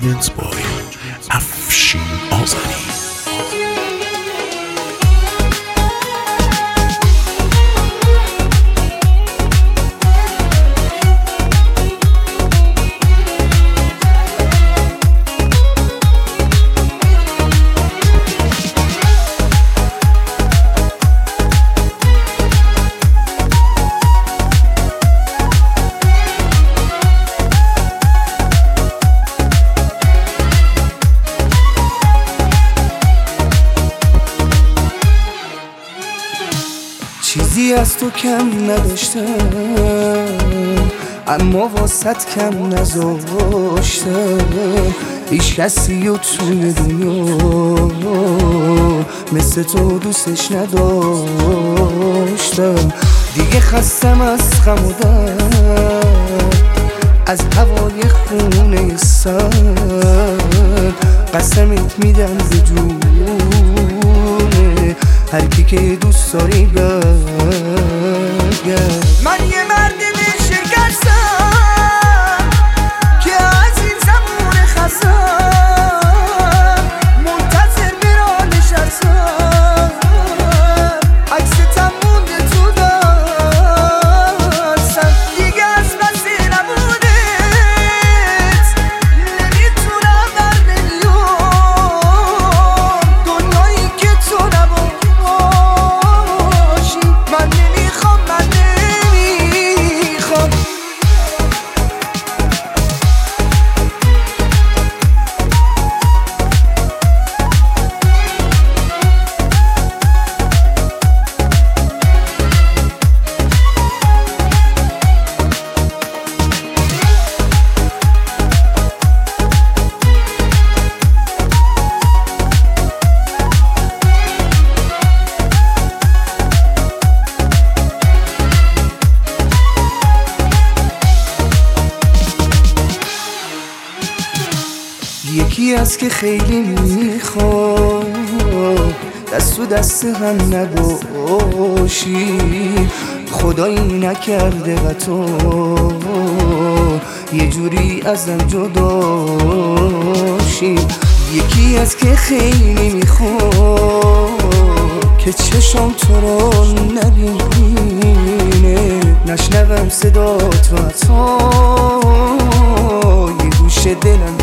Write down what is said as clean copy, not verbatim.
Arrangements by افشین آذری. چیزی از تو کم نداشتم اما واسط کم نذاشتم. هیچ کسی و توی دنیا مثل تو دوستش نداشتم. دیگه خستم از غم و درد، از هوای خونه سرد. قسمت میدم به جون هر کی که دوست داری برگرد. من یه مرد شکستم که از این زمان خستم منتظر میرا نشستم. عکس تم مونده تو دستم، دیگه از بس نبودت نمیتونم در میلیون دنیایی که تو نبود. یکی از که خیلی میخواد دست و دست هم نباشی، خدایی نکرده و تو یه جوری ازم جداشی. یکی از که خیلی میخواد که چشم تو رو نبینه، نشنوم صدا تو حتی یه گوشه دلم